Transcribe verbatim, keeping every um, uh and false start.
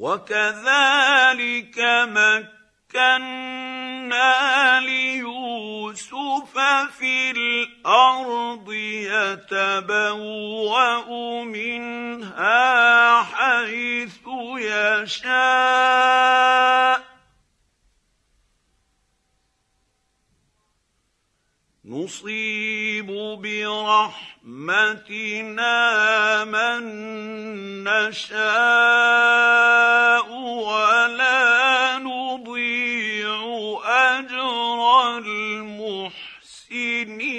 وكذلك مكنا ليوسف في الأرض يتبوأ منها حيث يشاء نصيب برحمتنا من نشاء ولا نضيع أجر المحسنين.